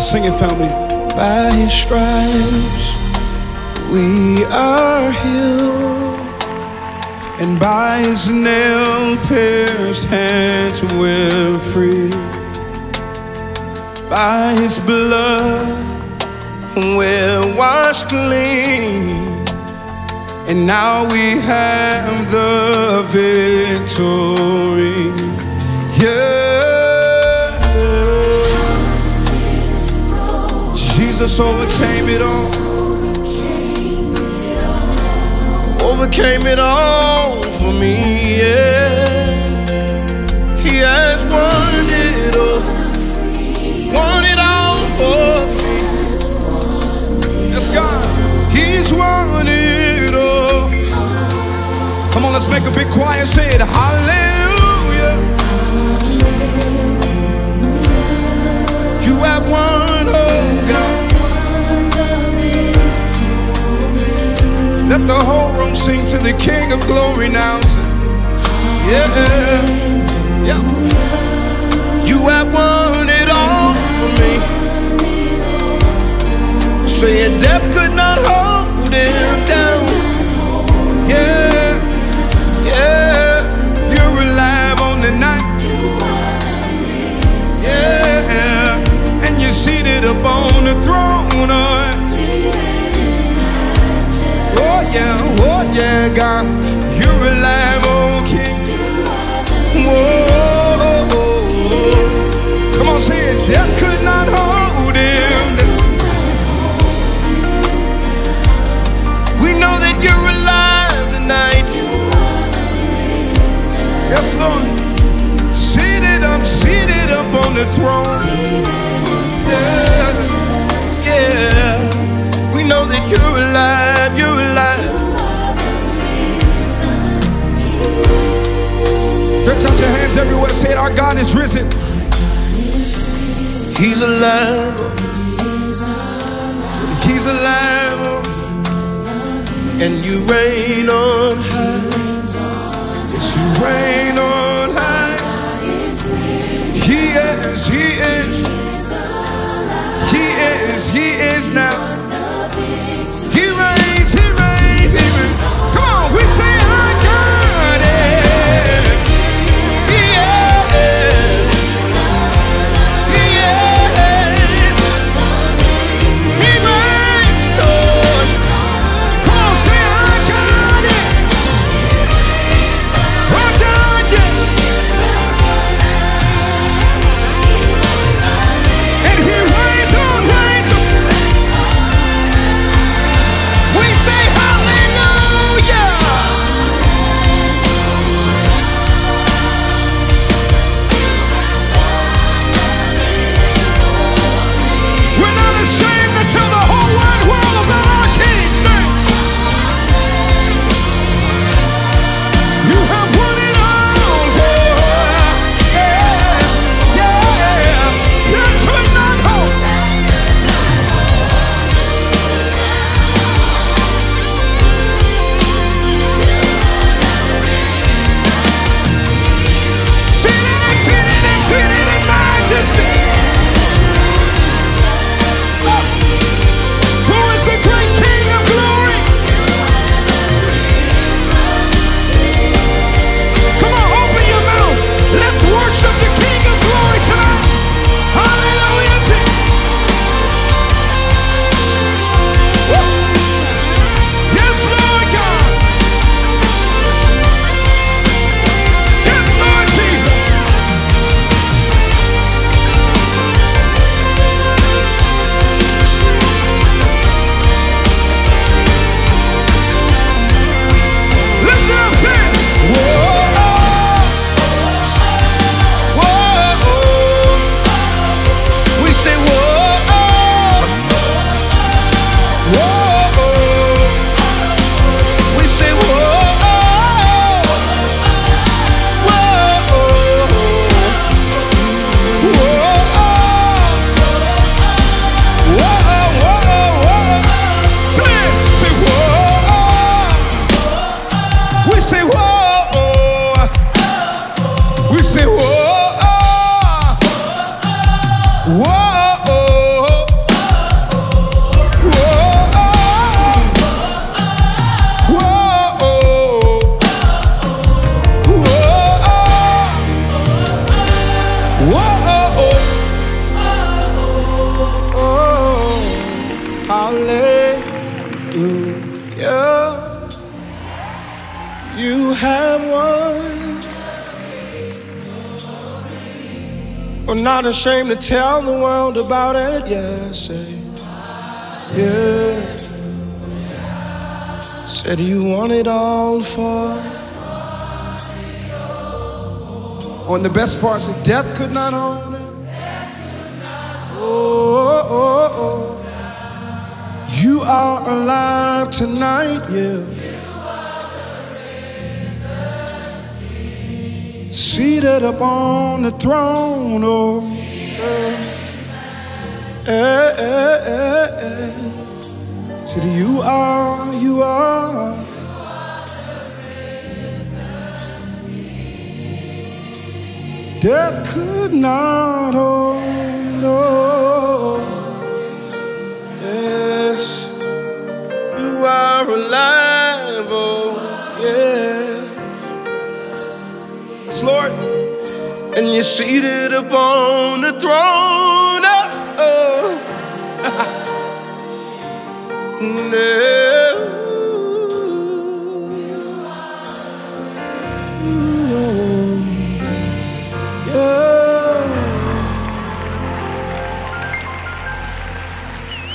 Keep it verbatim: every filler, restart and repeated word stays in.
Sing it, family. By his stripes we are healed, and by his nail-pierced hands we're free. By his blood we're washed clean, and now we have the victory. Yeah. Jesus overcame it all. Overcame it all for me, yeah. He has won it all. Won it all for me. Yes, God. He's won it all. Come on, let's make a big choir. Say it. Hallelujah. You have won, oh God. Let the whole room sing to the King of Glory now. Yeah, yeah. You have won it all for me. Saying death could not hold him down. Yeah, yeah. You're alive on the night. Yeah, and you're seated upon the throne. Oh yeah, oh yeah, God, you're alive, oh King. Whoa, oh, oh. Come on, say it. Death could not hold him. We know that you're alive tonight. Yes, Lord. Seated up, seated up on the throne. Yeah, yeah. We know that you're alive, you're alive. Stretch out your hands everywhere. Say it. Our God is risen. He's alive. He's alive. And you reign on high. Yes, you reign on high. He is, he is. He is, he is now. He reigns, he reigns, he reigns. Come on, we say our God is. say whoa, whoa, We're not ashamed to tell the world about it. Yeah, say, yeah. Said you want it all for. On the best parts of death could not hold it. Oh, oh, oh. You are alive tonight, yeah. Seated upon the throne, oh. Eh, eh, eh, eh, eh. Said you are, you are. Death could not hold, oh. Yes, you are alive, oh, yeah. Yes, Lord. And you're seated upon the throne, oh, oh. Yeah.